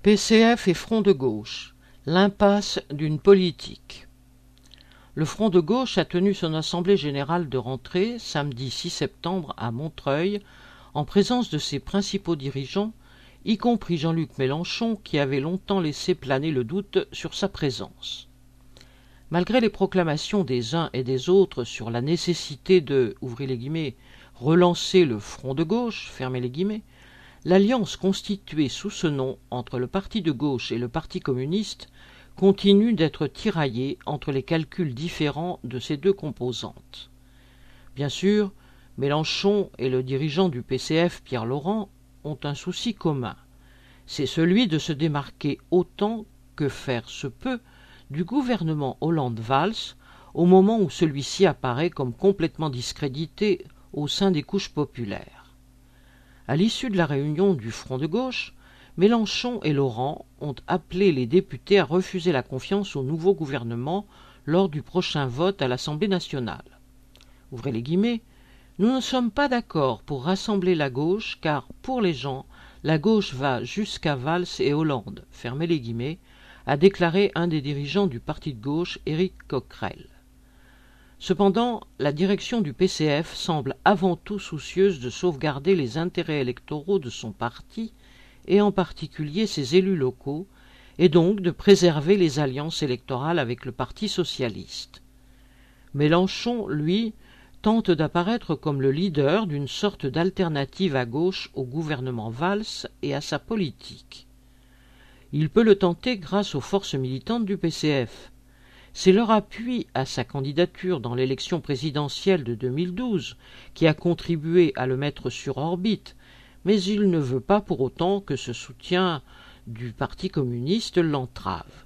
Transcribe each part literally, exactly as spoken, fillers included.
P C F et Front de gauche, l'impasse d'une politique. Le Front de gauche a tenu son assemblée générale de rentrée samedi six septembre à Montreuil, en présence de ses principaux dirigeants, y compris Jean-Luc Mélenchon qui avait longtemps laissé planer le doute sur sa présence. Malgré les proclamations des uns et des autres sur la nécessité de, ouvrez les guillemets, relancer le Front de gauche, fermez les guillemets, l'alliance constituée sous ce nom entre le parti de gauche et le parti communiste continue d'être tiraillée entre les calculs différents de ces deux composantes. Bien sûr, Mélenchon et le dirigeant du P C F, Pierre Laurent, ont un souci commun. C'est celui de se démarquer autant que faire se peut du gouvernement Hollande-Valls au moment où celui-ci apparaît comme complètement discrédité au sein des couches populaires. À l'issue de la réunion du Front de gauche, Mélenchon et Laurent ont appelé les députés à refuser la confiance au nouveau gouvernement lors du prochain vote à l'Assemblée nationale. Ouvrez les guillemets, « Nous ne sommes pas d'accord pour rassembler la gauche car, pour les gens, la gauche va jusqu'à Valls et Hollande, fermez les guillemets, a déclaré un des dirigeants du parti de gauche, Éric Coquerel. Cependant, la direction du P C F semble avant tout soucieuse de sauvegarder les intérêts électoraux de son parti, et en particulier ses élus locaux, et donc de préserver les alliances électorales avec le Parti socialiste. Mélenchon, lui, tente d'apparaître comme le leader d'une sorte d'alternative à gauche au gouvernement Valls et à sa politique. Il peut le tenter grâce aux forces militantes du P C F. C'est leur appui à sa candidature dans l'élection présidentielle de deux mille douze qui a contribué à le mettre sur orbite, mais il ne veut pas pour autant que ce soutien du Parti communiste l'entrave.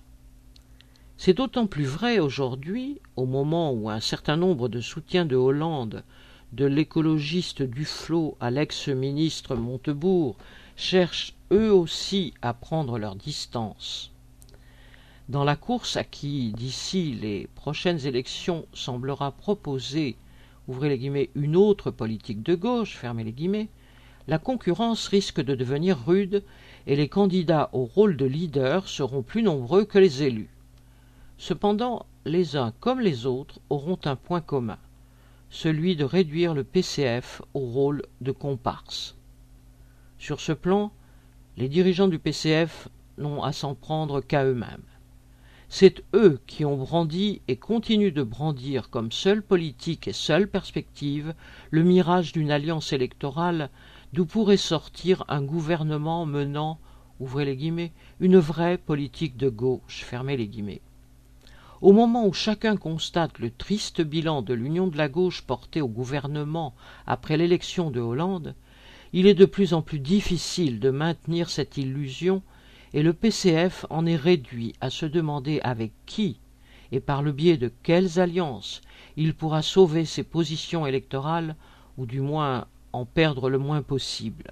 C'est d'autant plus vrai aujourd'hui, au moment où un certain nombre de soutiens de Hollande, de l'écologiste Duflot à l'ex-ministre Montebourg, cherchent eux aussi à prendre leur distance. Dans la course à qui, d'ici les prochaines élections, semblera proposer, ouvrez les guillemets, une autre politique de gauche, fermez les guillemets, la concurrence risque de devenir rude et les candidats au rôle de leader seront plus nombreux que les élus. Cependant, les uns comme les autres auront un point commun, celui de réduire le P C F au rôle de comparse. Sur ce plan, les dirigeants du P C F n'ont à s'en prendre qu'à eux-mêmes. C'est eux qui ont brandi et continuent de brandir comme seule politique et seule perspective le mirage d'une alliance électorale d'où pourrait sortir un gouvernement menant, ouvrez les guillemets, une vraie politique de gauche, fermez les guillemets. Au moment où chacun constate le triste bilan de l'union de la gauche portée au gouvernement après l'élection de Hollande, il est de plus en plus difficile de maintenir cette illusion et le P C F en est réduit à se demander avec qui et par le biais de quelles alliances il pourra sauver ses positions électorales ou du moins en perdre le moins possible.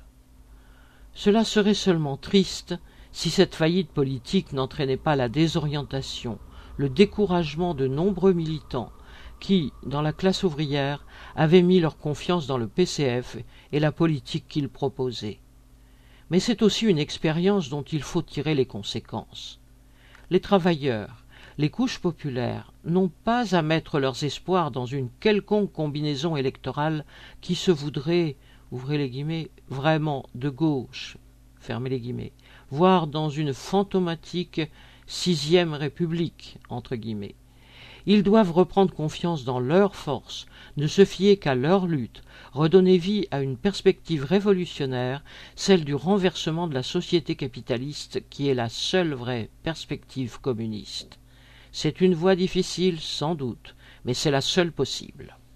Cela serait seulement triste si cette faillite politique n'entraînait pas la désorientation, le découragement de nombreux militants qui, dans la classe ouvrière, avaient mis leur confiance dans le P C F et la politique qu'il proposait. Mais c'est aussi une expérience dont il faut tirer les conséquences. Les travailleurs, les couches populaires, n'ont pas à mettre leurs espoirs dans une quelconque combinaison électorale qui se voudrait, ouvrez les guillemets, vraiment de gauche, fermez les guillemets, voire dans une fantomatique sixième république, entre guillemets. Ils doivent reprendre confiance dans leurs forces, ne se fier qu'à leur lutte, redonner vie à une perspective révolutionnaire, celle du renversement de la société capitaliste qui est la seule vraie perspective communiste. C'est une voie difficile, sans doute, mais c'est la seule possible.